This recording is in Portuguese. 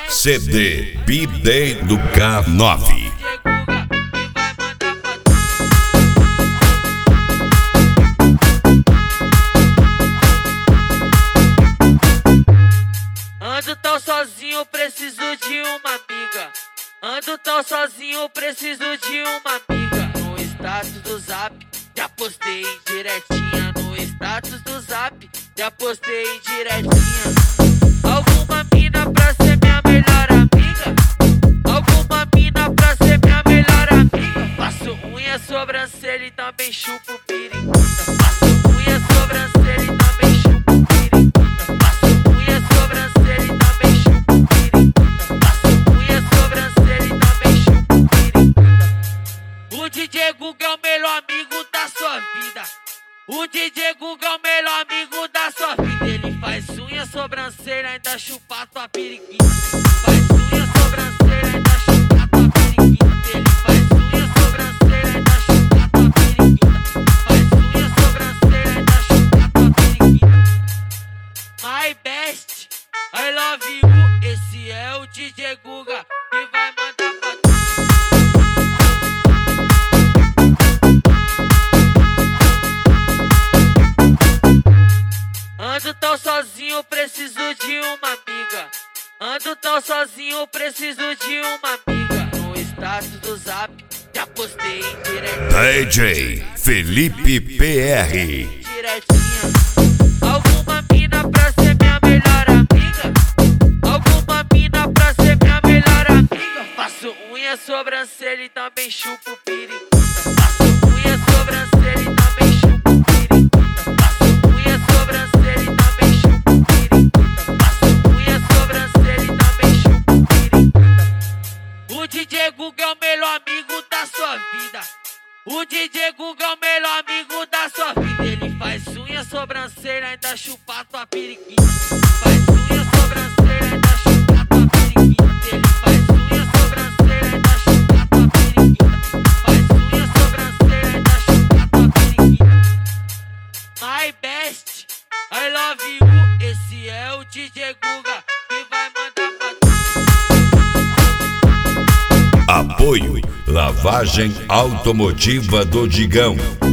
CD B-Day do K9. Ando tão sozinho, preciso de uma amiga. Ando tão sozinho, preciso de uma amiga. No status do Zap, já postei direitinha. No status do Zap, já postei direitinha. Alguma mina pra ser minha melhor amiga? Alguma mina pra ser minha melhor amiga? Faço unha, sobrancelha e também chupo periquita. Faço unha, sobrancelha e também chupo periquita. Faço unha, sobrancelha e também chupo periquita. Faço unha, sobrancelha e também chupo periquita. O DJ Guga é o melhor amigo da sua vida. O DJ Guga é o melhor amigo da sua vida. Ele faz unha, sobrancelha, ainda chupa tua periquita. Faz unha, sobrancelha, ainda chupa tua periquita. Ele faz unha, sobrancelha, ainda chupa tua periquita. Faz unha, sobrancelha, ainda chupa tua periquita. My best, I love you. Esse é o DJ Guga que vai mandar pra tu. Ando tão sozinho, preciso de uma amiga. Ando tão sozinho, preciso de uma amiga. No status do Zap, já postei direitinho. DJ Felipe PR. Direitinha. Alguma mina pra ser minha melhor amiga? Alguma mina pra ser minha melhor amiga? Faço unha, sobrancelha e também chupo periquita. Faço unha, sobrancelha e também chupo periquita. Faço unha, sobrancelha e também chupo periquita. Faço unha, sobrancelha e também chupo periquita. O DJ Guga é o melhor amigo da sua vida. O DJ Guga é o melhor amigo da sua vida. Ele faz unha, sobrancelha, ainda chupa tua periquita. Faz unha, sobrancelha, ainda chupa tua periquita. Ele faz unha, sobrancelha, ainda chupa tua periquita. Faz unha, sobrancelha, ainda chupa tua periquita. My best, I love you. Esse é o DJ Guga que vai mandar pra tu. Apoio Lavagem Automotiva do Digão.